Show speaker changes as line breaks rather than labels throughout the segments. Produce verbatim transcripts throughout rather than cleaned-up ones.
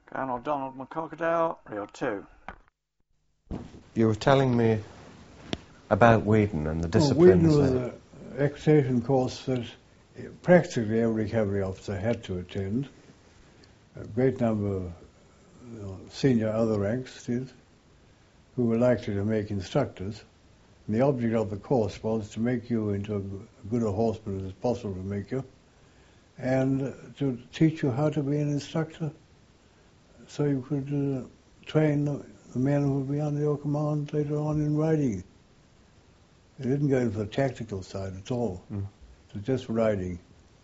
Colonel Donald McCorquodale, Reel two.
You were telling me about Wheaton and the
Well,
disciplines
Wheaton was
there.
an equitation course that practically every cavalry officer had to attend. A great number of you know, senior other ranks did, who were likely to make instructors. And the object of the course was to make you into as good a horseman as possible to make you, and to teach you how to be an instructor, so you could uh, train the, the men who would be under your command later on in riding. They didn't go in for the tactical side at all. Mm. It was just riding.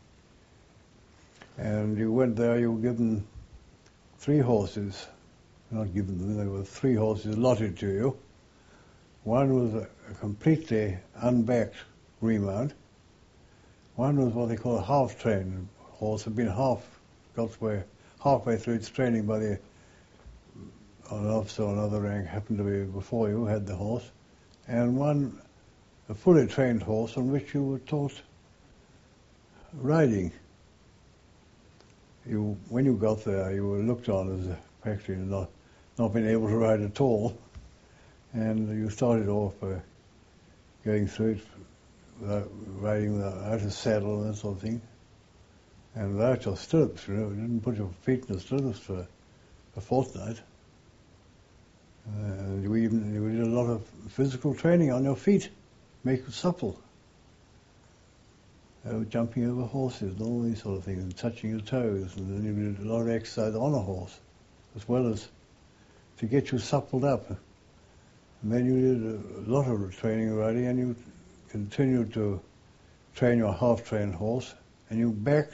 And you went there, you were given three horses. Not given them, there were three horses allotted to you. One was a, a completely unbacked remount. One was what they call a half-trained horse, had been half, got way, halfway through its training by the an officer or another rank happened to be before you, had the horse. And one, a fully trained horse on which you were taught riding. You, when you got there, you were looked on as practically not, not being able to ride at all. And you started off by going through it without riding without a saddle and that sort of thing. And without your stirrups, you know, you didn't put your feet in the stirrups for a fortnight. Uh, and you even you did a lot of physical training on your feet, make you supple. Uh, jumping over horses and all these sort of things, and touching your toes, and then you did a lot of exercise on a horse, as well as to get you suppled up. And then you did a lot of training riding, and you continued to train your half-trained horse, and you backed,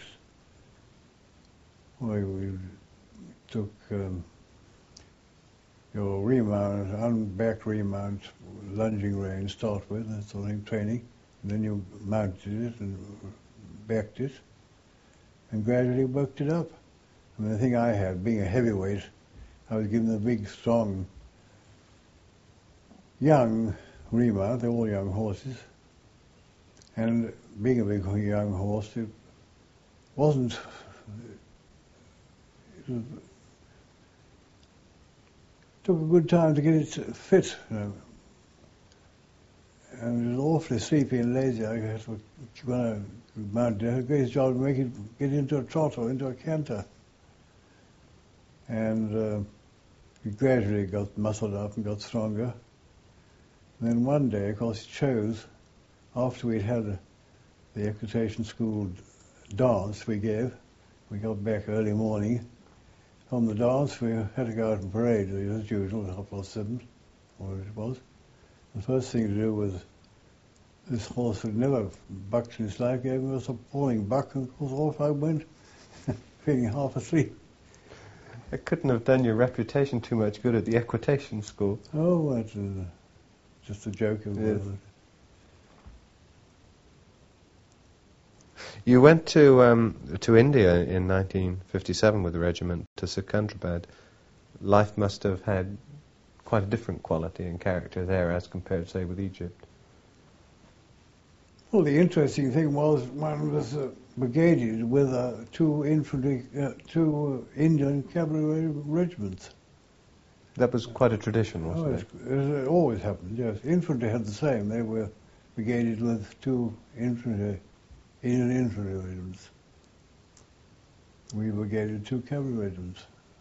well, you took um, your remount, unbacked remount, lunging rein, start with, that sort of thing, training. And then you mounted it and backed it, and gradually worked it up. I mean, the thing I had, being a heavyweight, I was given a big, strong, young remount. They're all young horses. And being a big young horse, it wasn't, it was, took a good time to get it fit, you know. And it was awfully sleepy and lazy. I guess when I mounted it, a great job to make it get into a trot or into a canter. And uh, it gradually got muscled up and got stronger. And then one day, of course, it chose, after we'd had the equitation school dance we gave, we got back early morning. From the dance, we had to go out and parade, as usual, at half past seven, or it was. The first thing to do was, this horse had never bucked in his life, gave me a appalling buck, and of course off I went, feeling half asleep.
It couldn't have done your reputation too much good at the equitation school.
Oh, that's uh, just a joke. Of
yes. You went to um, to India in nineteen fifty-seven with the regiment to Secunderabad. Life must have had quite a different quality and character there as compared, say, with Egypt.
Well, the interesting thing was one was uh, brigaded with uh, two infantry, uh, two uh, Indian cavalry regiments.
That was quite a tradition, wasn't
oh,
it?
It always happened, yes. Infantry had the same. They were brigaded with two infantry, Indian infantry regiments. We brigaded two cavalry regiments.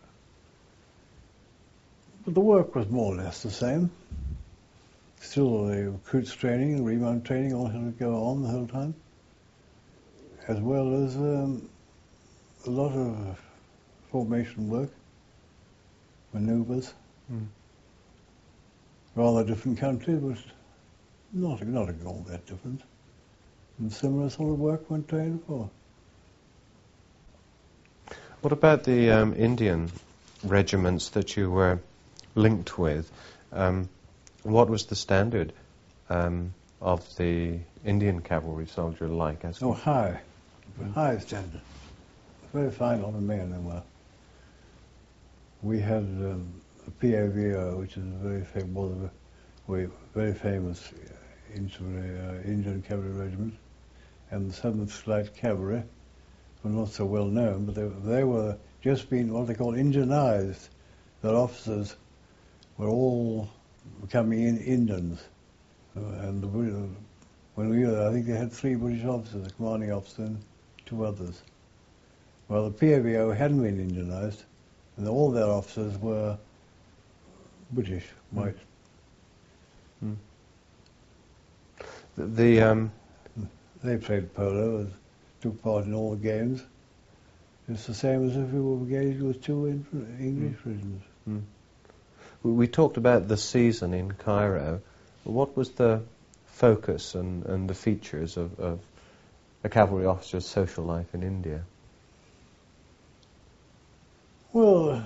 But the work was more or less the same. Still the recruits training and remount training all had to go on the whole time, as well as um, a lot of formation work, manoeuvres. Mm. Rather different country, but not, not all that different. And similar sort of work went trained for.
What about the um, Indian regiments that you were linked with? Um, what was the standard um, of the Indian cavalry soldier like? As
oh, high. Mm. High standard. Very fine lot of men they were. We had um, a P A V O, which is a very, fam- was a very, very famous uh, Indian cavalry regiment, and the seventh Light Cavalry were not so well known, but they, they were just been what they call Indianized. Their officers were all becoming in Indians. Uh, and the, when we were there, I think they had three British officers, a commanding officer and two others. Well, the P A V O hadn't been Indianized, and all their officers were British, white.
Mm. The, the um,
They played polo and took part in all the games. It's the same as if we were engaged with two in- English
Mm.
regiments.
Mm. We, we talked about the season in Cairo. What was the focus and, and the features of, of a cavalry officer's social life in India?
Well,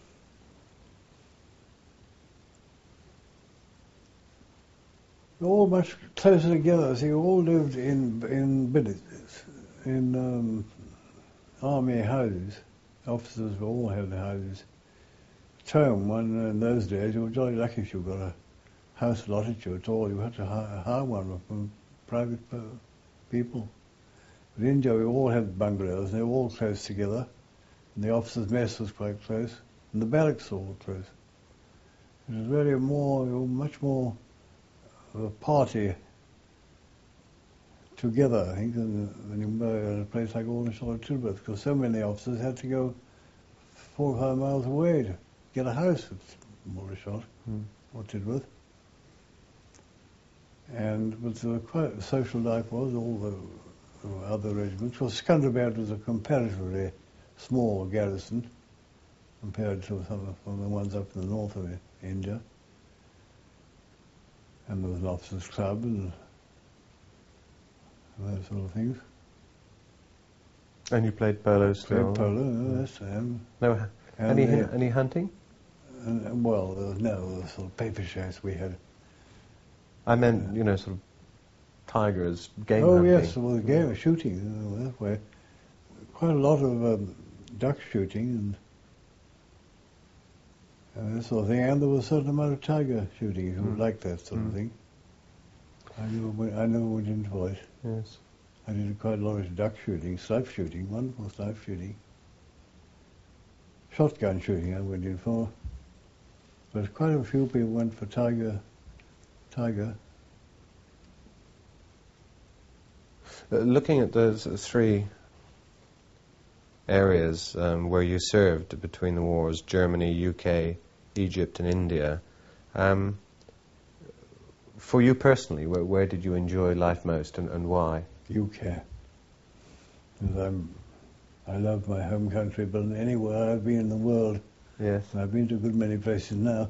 we're all much closer together. See, we all lived in in villages, in um, army houses. Officers all had houses. At home, one in those days, you were jolly lucky if you got a house allotted to you at all. You had to hire, hire one from private uh, people. But in India, we all had bungalows, and they were all close together. And the officers' mess was quite close, and the barracks were all close. It was really more, much more of a party together, I think, than when you were in a place like Aldershot or Tilbury, because so many officers had to go four or five miles away to get a house at Aldershot
Mm.
or Tilbury. And but the quite social life was all the uh, other regiments. Well, Skanderbeg was a comparatively small garrison compared to some of the ones up in the north of India. And there was an officers' club and those sort of things.
And you played polo still?
Played polo, no, yes, and,
No,
and
any
the-
any hunting?
and, and, well, there was no there was sort of paper chase we had.
I meant, you know, sort of tigers, game
oh
hunting.
yes, there was a game of shooting you know, that way. Quite a lot of um, duck shooting and, and that sort of thing. And there was a certain amount of tiger shooting, if you
Mm.
liked that sort
Mm.
of thing. I knew we- I never went into it.
Yes.
I did quite a lot of duck shooting, snipe shooting, wonderful snipe shooting. Shotgun shooting I went in for. But quite a few people went for tiger. Tiger.
Uh, looking at those three areas um, where you served between the wars, Germany, U K, Egypt and India, um, for you personally, where, where did you enjoy life most and, and why?
U K. Because I'm, I love my home country, but anywhere I've been in the world,
Yes.
and I've been to a good many places now.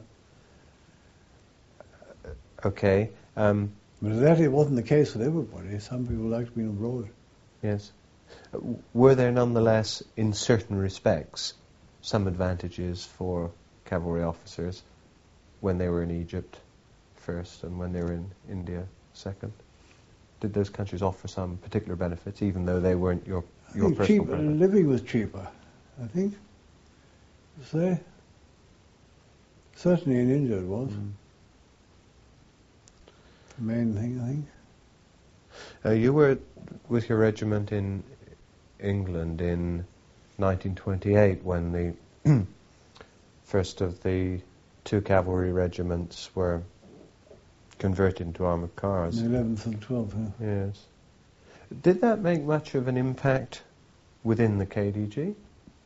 Okay. Um,
But that it wasn't the case with everybody. Some people liked being abroad.
yes. Uh, w- were there nonetheless, in certain respects, some advantages for cavalry officers when they were in Egypt first and when they were in India second? Did those countries offer some particular benefits, even though they weren't your
I
your
think
personal
cheap,
benefit?
living was cheaper, I think. Say, certainly in India it was.
Mm.
The main thing, I think.
Uh, you were with your regiment in England in nineteen twenty-eight when the first of the two cavalry regiments were converted into armoured cars.
The eleventh and twelfth, yeah.
Yes. Did that make much of an impact within the K D G?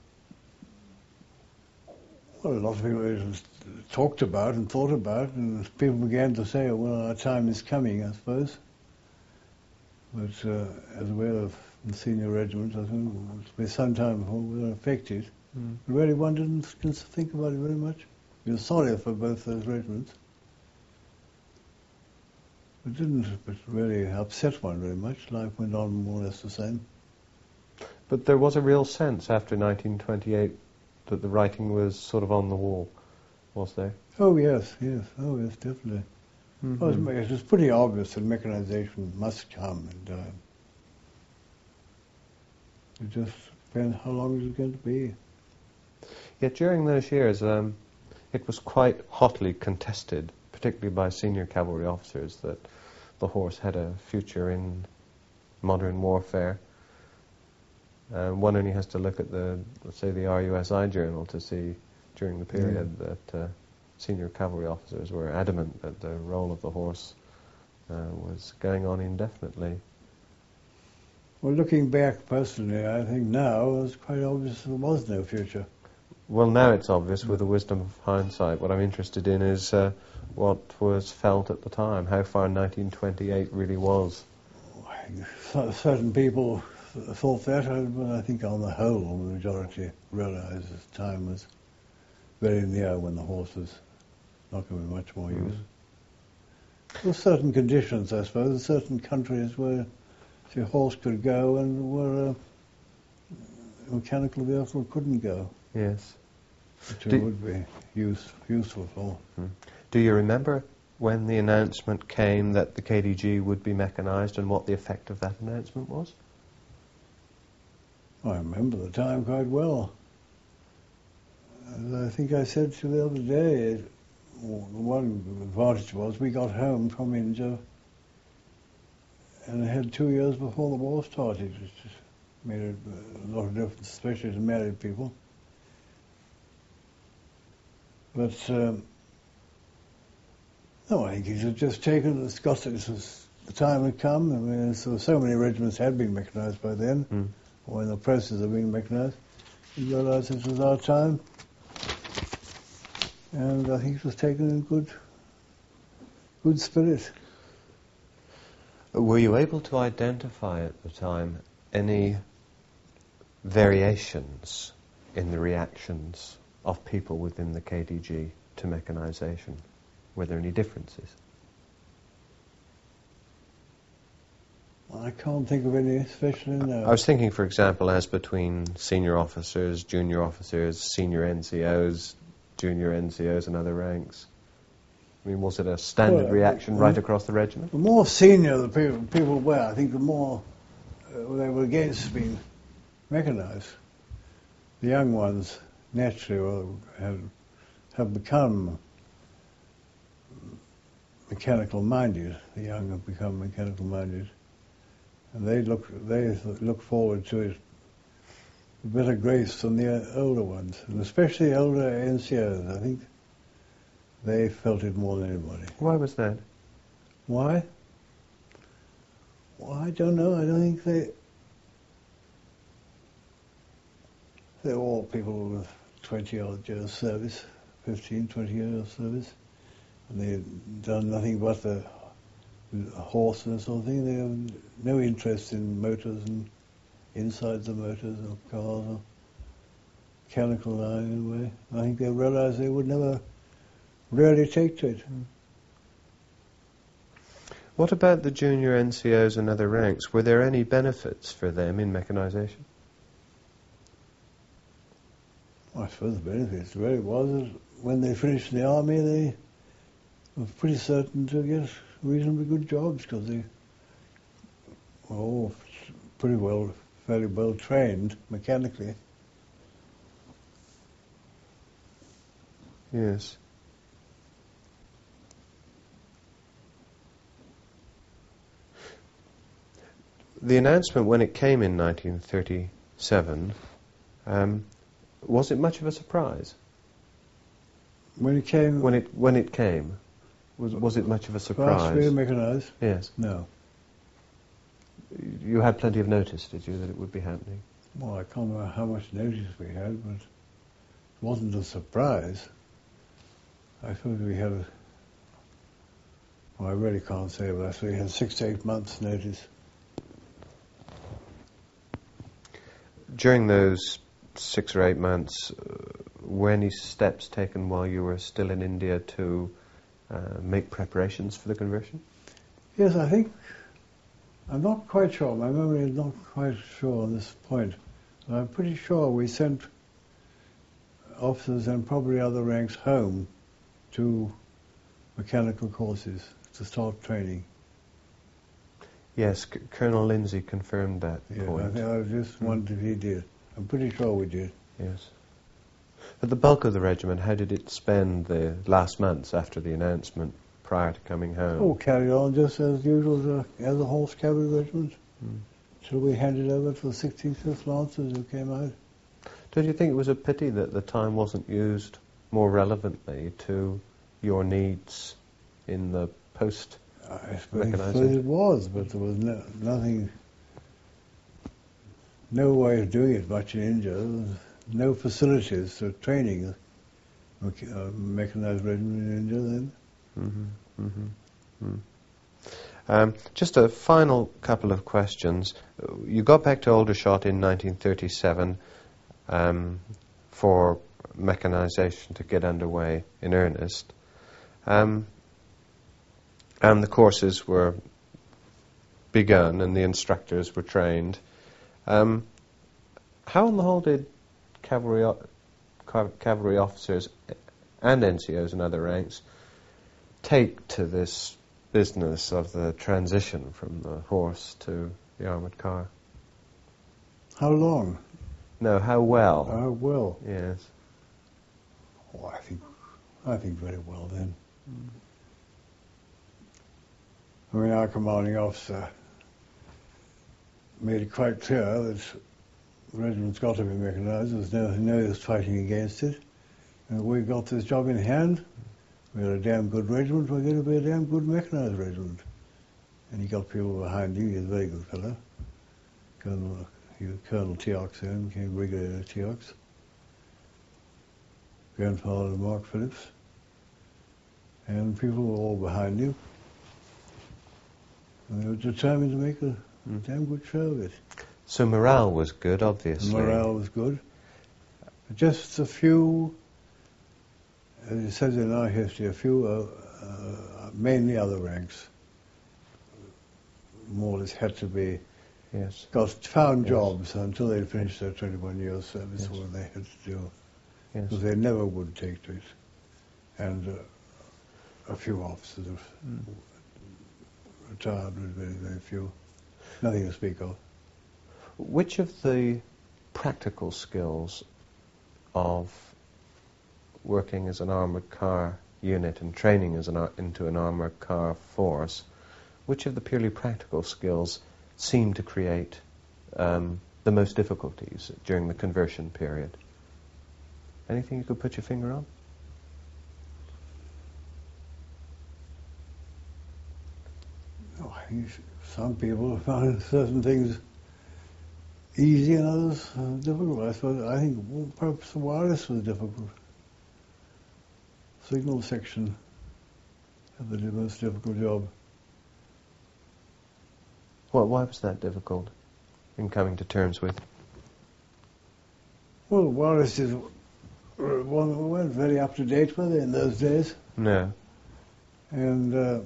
Well, a lot of people just talked about and thought about, and people began to say, well, our time is coming, I suppose. But uh, as well as the senior regiments, I think it'll be some time before we were affected.
Mm.
But really, one didn't think about it very much. We were sorry for both those regiments. It didn't really upset one very much. Life went on more or less the same.
But there was a real sense after nineteen twenty-eight that the writing was sort of on the wall, was there?
Oh, yes, yes. Oh, yes, definitely.
Mm-hmm.
Well, it was- it was pretty obvious that mechanization must come, and uh, it just depends how long it was going to be.
Yet during those years, um, it was quite hotly contested, particularly by senior cavalry officers, that the horse had a future in modern warfare. Uh, one only has to look at the, let's say, the R U S I journal to see during the period
Yeah.
that uh, senior cavalry officers were adamant that the role of the horse uh, was going on indefinitely.
Well, looking back personally, I think now it's quite obvious there was no future.
Well, now it's obvious with the wisdom of hindsight. What I'm interested in is uh, what was felt at the time, how far nineteen twenty-eight really was.
C- Certain people th- thought that, uh, but I think on the whole, the majority realised that time was very near when the horse was not going to be much more use. There were certain conditions, I suppose, certain countries where the horse could go and where a mechanical vehicle couldn't go,
Yes.
which
Do-
it would be use, useful for.
Do you remember when the announcement came that the K D G would be mechanised and what the effect of that announcement was?
I remember the time quite well. As I think I said to you the other day, well, the one advantage was we got home from India and it had two years before the war started, which just made a lot of difference, especially to married people. But um, no, I think it had just taken the Scottish. The time had come. I mean, so so many regiments had been mechanised by then,
Mm.
or in the process of being mechanised. We realised it was our time, and I think it was taken in good, good spirit.
Were you able to identify at the time any variations in the reactions of people within the K D G to mechanisation? Were there any differences?
I can't think of any, especially now.
I was thinking, for example, as between senior officers, junior officers, senior N C Os, junior N C Os and other ranks. I mean, was it a standard
Well,
reaction
uh,
right across the regiment?
The more senior the people, people were, I think the more uh, they were against being mechanised. The young ones naturally were, have, have become mechanical minded. The young have become mechanical minded, and they look they look forward to it with better grace than the older ones, and especially older N C Os. I think they felt it more than anybody.
Why was that?
Why? Well, I don't know. I don't think they. They're all people with twenty odd years service, fifteen, twenty years service, and they've done nothing but the horse and that sort of thing. They have no interest in motors and insides of motors or cars or mechanical line anyway. I think they realised they would never really take to it.
What about the junior N C Os and other ranks? Were there any benefits for them in mechanisation?
I suppose the benefits really was that when they finished the army, they were pretty certain to get reasonably good jobs because they were all pretty well, fairly well trained mechanically.
Yes. The announcement, when it came in nineteen thirty-seven, um, was it much of a surprise?
When it came,
When it when it came, was was it much of a
for us to be
surprise?
mechanised,
Yes.
no.
You had plenty of notice, did you, that it would be happening?
Well, I can't remember how much notice we had, but it wasn't a surprise. I suppose we had, well, I really can't say, but I suppose we had six to eight months' notice.
During those six or eight months, uh, were any steps taken while you were still in India to uh, make preparations for the conversion?
Yes, I think, I'm not quite sure, my memory is not quite sure on this point. But I'm pretty sure we sent officers and probably other ranks home to mechanical courses to start training.
Yes, C- Colonel Lindsay confirmed that
Yeah, I,
point.
think I just wondered if he did. I'm pretty sure we did.
Yes. But the bulk of the regiment, how did it spend the last months after the announcement prior to coming home?
Oh, carried on just as usual as a, as a horse cavalry regiment.
Mm.
Shall we hand it over to the sixty-fifth Lancers who came out?
Don't you think it was a pity that the time wasn't used more relevantly to your needs in the post
I suppose
mechanisation?
it was, but there was no, nothing, no way of doing it much in India. There was no facilities for training a uh, mechanised regiment in India then.
Mm-hmm, mm-hmm, mm. Um, just a final couple of questions. You got back to Aldershot in nineteen thirty-seven um, for mechanisation to get underway in earnest. Um, and the courses were begun and the instructors were trained. Um, how on the whole did cavalry, o- ca- cavalry officers and N C Os and other ranks take to this business of the transition from the horse to the armoured car?
How long?
No, how well?
How well?
Yes.
Oh, I think, I think very well then. Mm. I mean, our commanding officer made it quite clear that the regiment's got to be mechanised. There's no, no use fighting against it. And we got this job in hand. We're a damn good regiment. We're going to be a damn good mechanised regiment. And he got people behind him. He was a very good fellow. Colonel, he was Colonel Teox then, became Brigadier Teox. Grandfather of Mark Phillips. And people were all behind him. And they were determined to make a mm. damn good show of it.
So morale was good, obviously.
The morale was good. Just a few, as it says in our history, a few, uh, uh, mainly other ranks, more or less had to be,
yes,
got found
yes.
jobs until they'd finished their twenty-one years service,
yes.
what they had to do.
Yes.
Because they never would take to it. And uh, a few officers have mm. retired, but very, very few. Nothing to speak of.
Which of the practical skills of working as an armoured car unit and training as an ar- into an armoured car force, which of the purely practical skills seem to create um, the most difficulties during the conversion period? Anything you could put your finger on?
Oh, I think some people find certain things easy and others uh, difficult. I suppose I think well, perhaps the wireless was difficult. Signal section had the most difficult job.
Well, why was that difficult in coming to terms with?
Well, wireless is one we weren't very up to date with it in those days.
No.
And uh,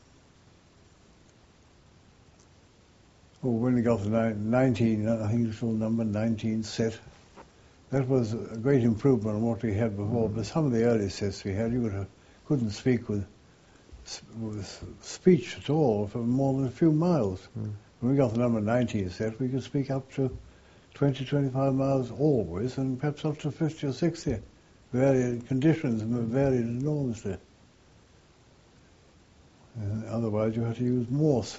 well, when we got to ni- nineteen, I think it's all number nineteen set. That was a great improvement on what we had before. Mm. But some of the early sets we had, you would have, couldn't speak with, with speech at all for more than a few miles. Mm. When we got the number nineteen set, we could speak up to twenty, twenty-five miles always, and perhaps up to fifty or sixty. Varied conditions varied enormously. And otherwise, you had to use Morse.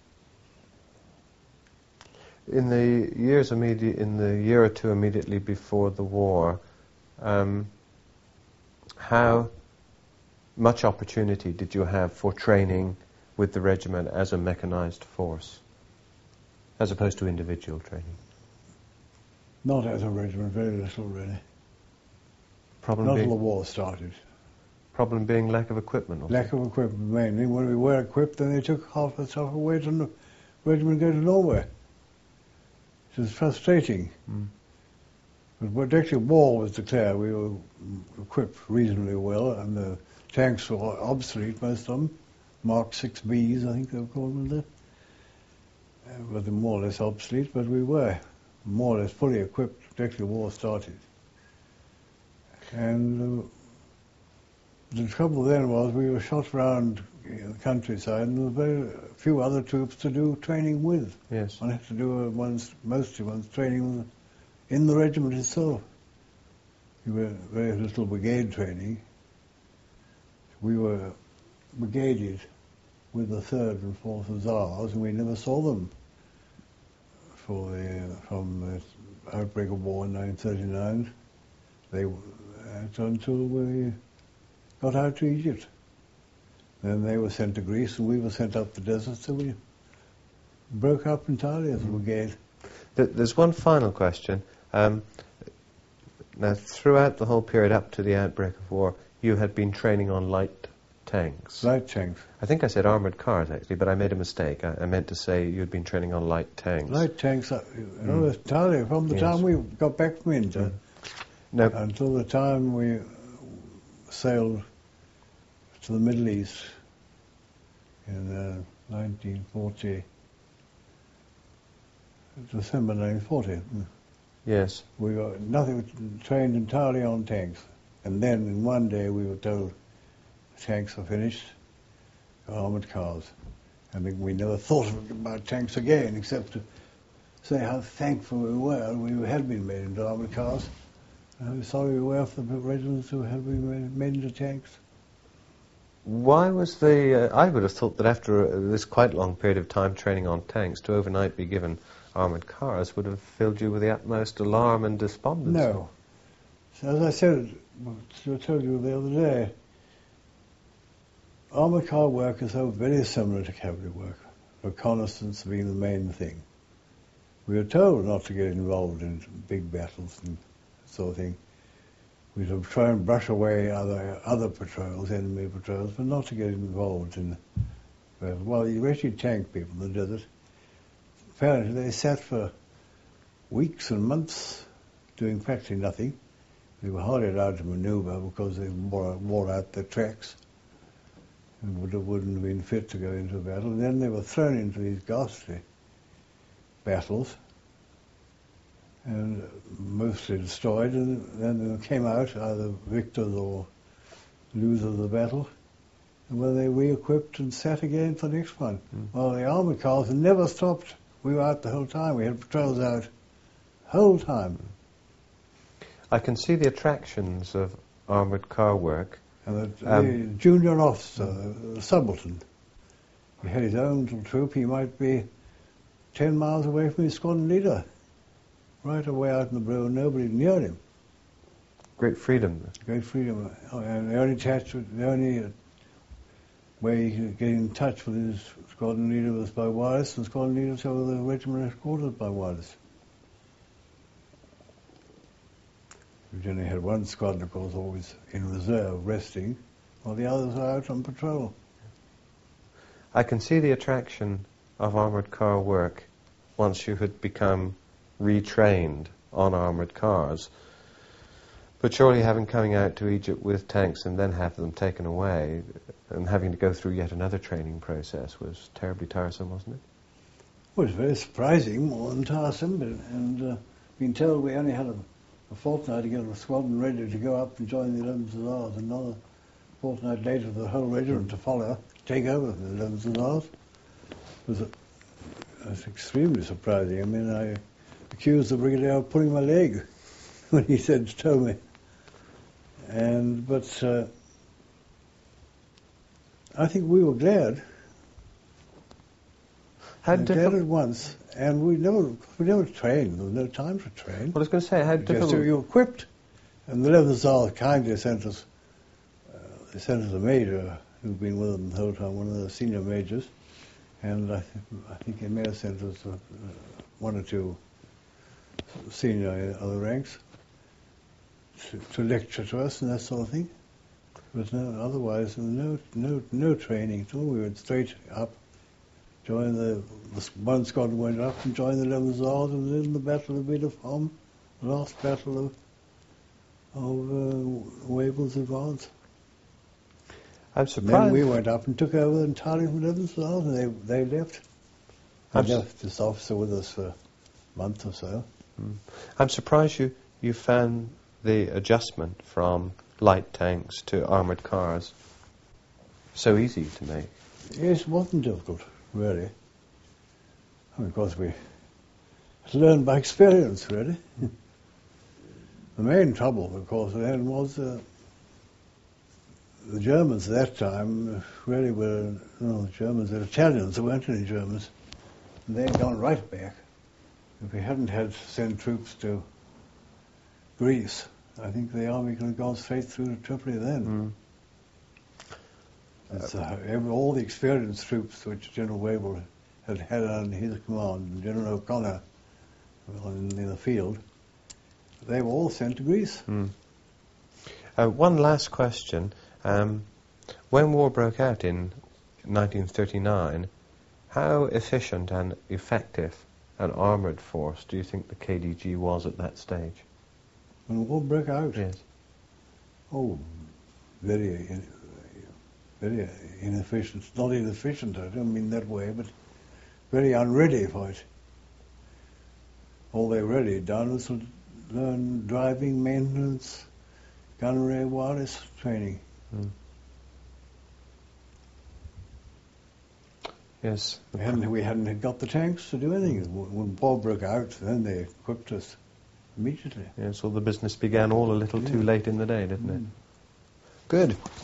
In the years immediate, in the year or two immediately before the war, um, how much opportunity did you have for training with the regiment as a mechanised force, as opposed to individual training?
Not as a regiment, very little really.
Problem
Not
being,
until the war started.
Problem being lack of equipment. Also.
Lack of equipment mainly. When we were equipped, then they took half the stuff away to the regiment go to nowhere. It was frustrating. Mm. But when actually war was declared, we were equipped reasonably well, and the tanks were obsolete, most of them. Mark six Bs, I think they were called, weren't they? Uh, but they're more or less obsolete, but we were more or less fully equipped when actually war started. And uh, the trouble then was we were shot around the countryside, and there were very few other troops to do training with.
Yes.
One had to do uh, one's, mostly one's training in the regiment itself. We were very little brigade training. We were brigaded with the third and fourth Hussars, and we never saw them for the from the outbreak of war in nineteen thirty-nine. They uh, until we got out to Egypt. Then they were sent to Greece, and we were sent up the desert. So we broke up entirely as a brigade.
There's one final question. Um, now, throughout the whole period up to the outbreak of war, you had been training on light tanks.
Light tanks.
I think I said armoured cars, actually, but I made a mistake. I, I meant to say you had been training on light tanks.
Light tanks, uh, you know,
Mm.
entirely from the
Yes.
time we got back from India
Mm. Now,
until the time we sailed to the Middle East in uh, nineteen forty, December nineteen forty.
yes.
We got nothing, trained entirely on tanks. And then in one day we were told tanks are finished, armoured cars. I mean, we never thought about tanks again, except to say how thankful we were we had been made into armoured cars. And how sorry we were for the regiments who had been made, made into tanks.
Why was the... Uh, I would have thought that after uh, this quite long period of time training on tanks, to overnight be given armoured cars would have filled you with the utmost alarm and despondency.
No. So as I said, I told you the other day, armoured car work is so very similar to cavalry work, reconnaissance being the main thing. We were told not to get involved in big battles and that sort of thing. We should try and brush away other other patrols, enemy patrols, but not to get involved in. Uh, well, you actually tank people in the desert. Apparently, they sat for weeks and months doing practically nothing. They were hardly allowed to manoeuvre because they wore, wore out their tracks and would have, wouldn't have been fit to go into a battle. And then they were thrown into these ghastly battles and mostly destroyed, and then they came out either victors or losers of the battle. And when they re-equipped and sat again for the next one.
Mm.
Well, the armoured cars never stopped. We were out the whole time. We had patrols out the whole time.
I can see the attractions of armoured car work.
And the,
Um,
the junior officer, the subaltern, he had his own little troop. He might be ten miles away from his squadron leader, right away out in the blue, nobody near him.
Great freedom.
Great freedom. And the only touch, the only way he could get in touch with his squadron leader was by wireless, and squadron leaders over the regiment headquarters by wireless. We generally had one squadron, of course, always in reserve, resting, while the others were out on patrol.
I can see the attraction of armoured car work once you had become retrained on armoured cars. But surely having coming out to Egypt with tanks and then have them taken away and having to go through yet another training process was terribly tiresome, wasn't it?
Well, it was very surprising, more than tiresome, but, and uh, being told we only had a, a fortnight to get a squadron ready to go up and join the eleventh Hussars, another fortnight later the whole regiment to follow, take over the eleventh Hussars. It was, a, it was extremely surprising. I mean, I accused the brigadier of pulling my leg when he said, told me. And, but uh, I think we were glad.
How
Glad
difficult...
at once, and we never, we never trained. There was no time to train.
Well, I was going to say, how
Just
difficult...
so you were equipped. And the eleventh Hussars kindly sent us, uh, they sent us a major who'd been with them the whole time, one of the senior majors, and I, th- I think they may have sent us uh, one or two senior in other ranks to, to lecture to us and that sort of thing. But no, otherwise, no, no, no training at all. We went straight up, joined the, the one squadron went up and joined the eleventh Hussars, and was in the Battle of Villafranche, the last battle of of uh, Wavell's advance.
I'm
And
surprised...
then we went up and took over entirely from eleventh Hussars, and they they left. They
I'm su-
left this officer with us for a month or so.
Mm. I'm surprised you, you found the adjustment from light tanks to armoured cars so easy to make.
Yes, it wasn't difficult, really. I mean, of course, we learned by experience, really. The main trouble, of course, then was uh, the Germans at that time really were, no, the Germans, the Italians, there weren't any Germans. And they had gone right back. If we hadn't had to send troops to Greece, I think the army could have gone straight through to Tripoli then.
Mm.
It's, uh, every, all the experienced troops which General Wavell had had under his command, and General O'Connor in, in the field, they were all sent to Greece.
Mm. Uh, one last question. Um, when war broke out in nineteen thirty-nine, how efficient and effective an armoured force do you think the K D G was at that stage?
When the war broke out,
Yes.
oh, very, in, very inefficient. Not inefficient, I don't mean that way, but very unready for it. All they really had done was to learn driving, maintenance, gunnery, wireless training.
Mm. Yes.
We hadn't, we hadn't got the tanks to do anything. When war broke out, then they equipped us immediately.
Yes, all the business began all a little
Yeah.
too late in the day, didn't
Mm.
it? Good.